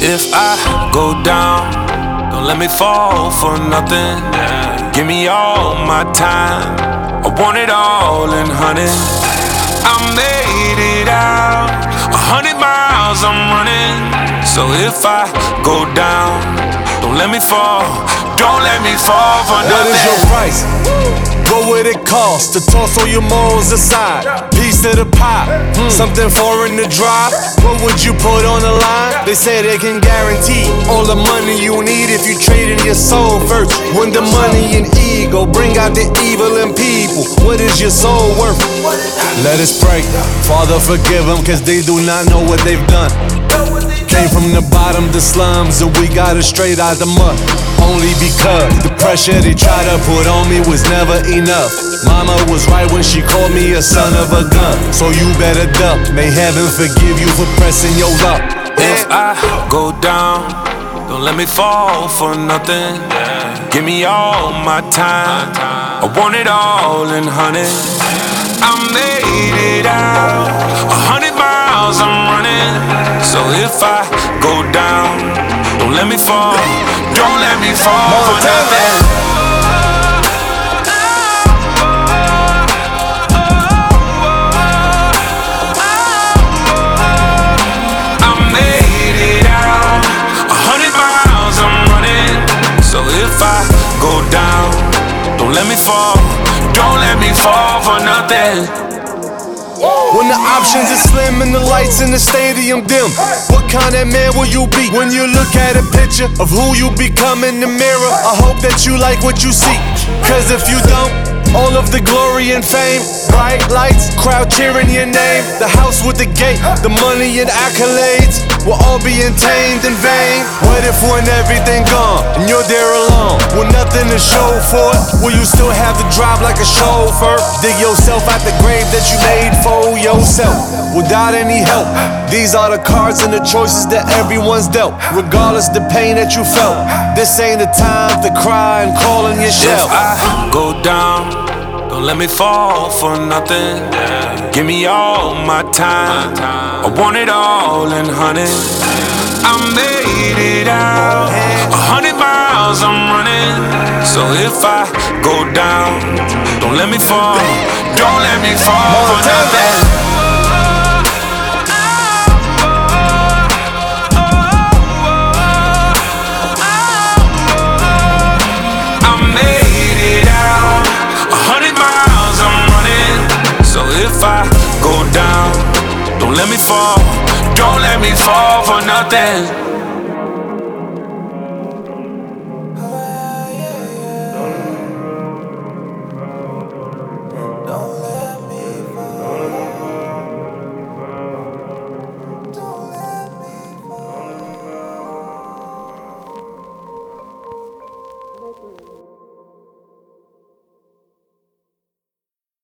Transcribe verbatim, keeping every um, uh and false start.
If I go down, don't let me fall for nothing. Give me all my time, I want it all in honey. I made it out, a hundred miles I'm running. So if I go down, don't let me fall, don't let me fall for nothing. What is your price? What would it cost to toss all your morals aside? Piece of the pie, mm. something foreign to drive. What would you put on the line? They say they can guarantee all the money you need if you trade in your soul first. When the money and ego bring out the evil in people, what is your soul worth? Let us pray. Father, forgive them, cause they do not know what they've done. Came from the bottom, the slums, and we got it straight out the mud. Only because the pressure they tried to put on me was never enough. Mama was right when she called me a son of a gun. So you better duck, may heaven forgive you for pressing your luck. If I go down, don't let me fall for nothing. Give me all my time, I want it all in honey. I made it out, a hundred miles I'm running. So if I go down, don't let me fall, don't let me fall for nothing. I made it out, a hundred miles I'm running. So if I go down, don't let me fall, don't let me fall for nothing. When the options are slim and the lights in the stadium dim, what kind of man will you be when you look at a picture of who you become in the mirror? I hope that you like what you see, cause if you don't, all of the glory and fame, bright lights, crowd cheering your name, the house with the gate, the money and accolades will all be attained in vain. What if when everything gone and you're there alone with nothing to show for it? Will you still have to drive like a chauffeur? Dig yourself out the grave that you made for yourself without any help. These are the cards and the choices that everyone's dealt. Regardless the pain that you felt, this ain't the time to cry and call on your shelf. If I go down, don't let me fall for nothing. Give me all my time, I want it all in honey. I made it out, a hundred miles I'm running. So if I go down, don't let me fall, don't let me fall for nothing. If I go down, don't let me fall, don't let me fall for nothing.